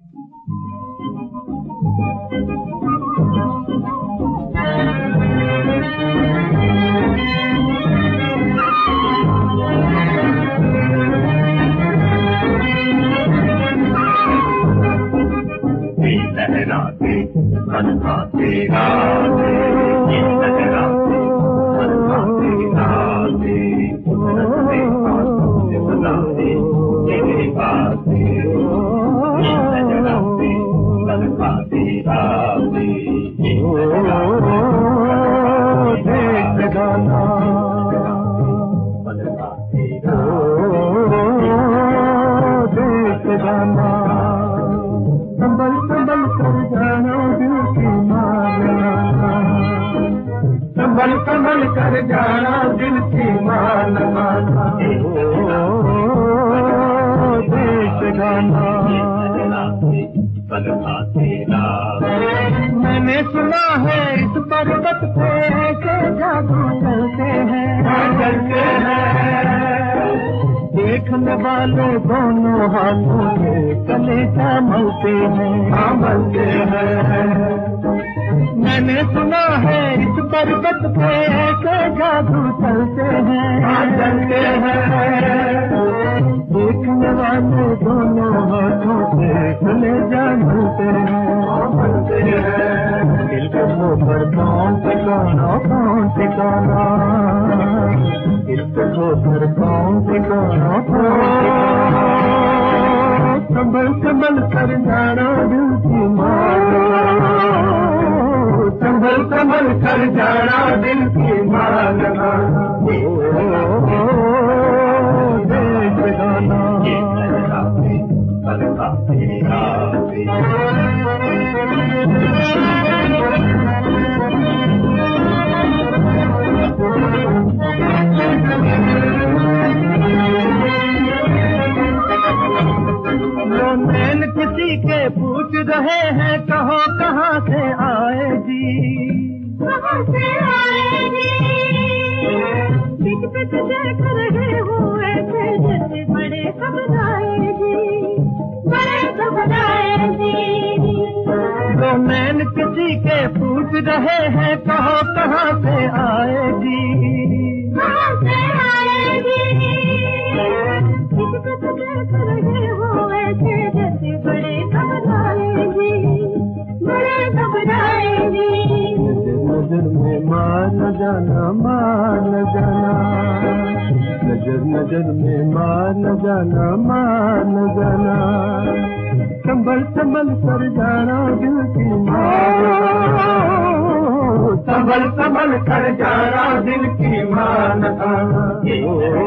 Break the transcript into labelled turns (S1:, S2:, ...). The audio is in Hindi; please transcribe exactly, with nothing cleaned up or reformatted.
S1: लहराते मन खाते राते लहराते मन खाते राते उतरते आंसू से बनाते तेरे बाते लहराते मन खाते राते देख गाना मन खाते राते देख गाना संभल संभल कर जाना दिल की माना संभल संभल कर जाना दिल की माना देश गाना मैंने सुना है इस पर्वत पे ऐसे जादू चलते हैं चलते हैं देखने वाले दोनों हाथों में कलेजा मलते हैं मलते हैं मैंने सुना है इस पर्वत पे ऐसे जादू चलते हैं चलते हैं देखने वाले दोनों हाथों से कलेजा मलते हैं मलते हैं दिल के ऊपर कौन ठिकाना कौन ठिकाना दिल के ऊपर कौन ठिकाना संभल संभल कर जाना दिल की माना संभल संभल कर जाना दिल की माना देश गाना नैन किसी के पूछ रहे हैं कहो कहाँ से आएगी कहाँ से आएगी पिट पिट देख रहे हो ऐसे जैसे बड़े घबराएगी बड़े घबराएगी तो नैन किसी के पूछ रहे हैं कहो कहाँ से आएगी कहाँ से आएगी पिट पिट देख रहे हो ऐसे जैसे बड़े घबराएगी बड़े घबराएगी नजर में मान जाना मान जाना नजर नजर में मान जाना मान जाना संभल संभल कर जाना दिल की माना संभल संभल कर जाना दिल की माना